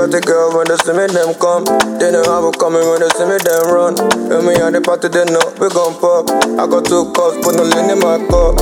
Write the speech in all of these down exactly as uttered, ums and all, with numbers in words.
body girl, when they see me, them come. They know how we coming, when they see me, them run. When me at the party, they know we gon' pop. I got two cups, put no lean in my cup.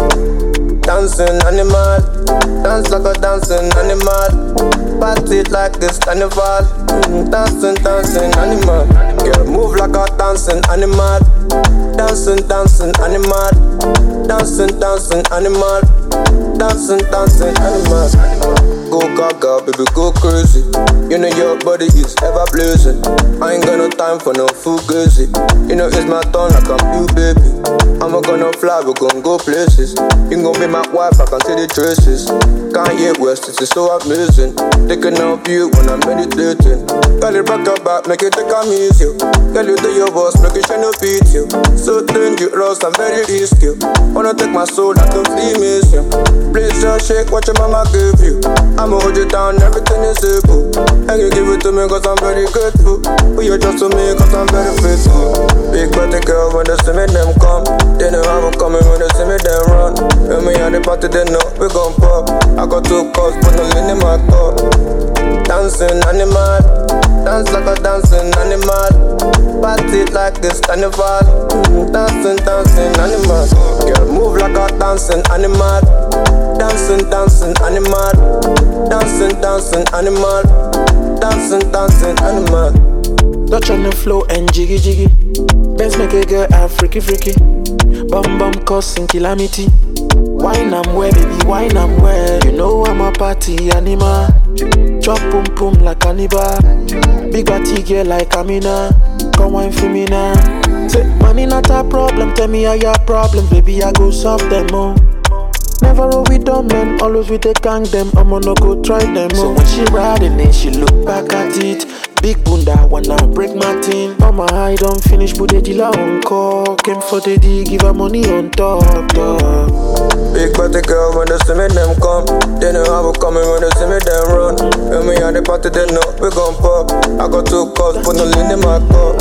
Dancing animal, dance like a dancing animal. Party like this carnival. Mm, dancing, dancing animal. Girl, move like a dancing animal. Dancing, dancing animal. Dancing, dancing animal. Dancing, dancing animal. Go gaga, baby, go crazy. You know your body is ever blazing. I ain't got no time for no fugazi. You know it's my turn like I'm you, baby. I'm gonna fly, we're gonna go places. You gon' be my wife, I can see the traces. Kanye West, it's so amazing. Thinking of you when I'm meditating. Girl, you rock your back, make it take a music. Girl, you do your boss, make it shine no beat you. So dangerous, I'm very risky. Wanna take my soul, I don't feel miss you. Please just shake what your mama gave you. I'ma hold you down, everything is simple. And you give it to me cause I'm very grateful. But you're just to me cause I'm very faithful. Big body girl, when they see me, them come. They know how I'm coming, when they see me, them run. When me at the party, they know we gon' pop. I got two cups, put no lean in my cup. Dancing animal, dance like a dancing animal. Party like this carnival. Mm, dancing, dancing animal. Girl, move like a dancing animal. Dancing, dancing animal. Dancing, dancing animal. Dancing, dancing animal. Touch on the flow and jiggy jiggy. Best make a girl a freaky freaky. Bum bum causing calamity. Wine I'm where, baby, wine I'm where. You know I'm a party animal. Chop pum pum like cannibal. Big body girl like Amina. Come wine for me now. Say money not a problem, tell me how your problems, baby I go solve them all. Never roll with dumb men, always with the gang them. I'ma no go try them all. So when she riding it, she look back at it. Big bunda, wanna break my tin. On my high, don't finish, put the dealer on call. Came for the D, give her money on top, top. Big body girl, when they see me, them come. They know how we coming, when they see me, them run. When me at the party, they know we gon' pop. I got two cups, put no lean in my cup.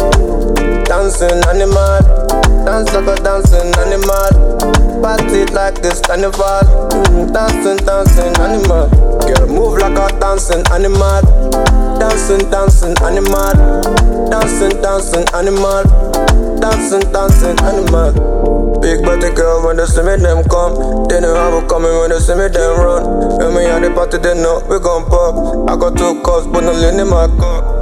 Dancing animal, dance like a dancing animal. Party like this carnival. Mm, dancing, dancing animal. Girl, move like a dancing animal. Dancing, dancing animal. Dancing, dancing animal. Dancing, dancing animal. Big body girl, when they see me, them come. They know how we coming, when they see me, them run. When me at the party, they know we gon' pop. I got two cups, but no lean in my cup.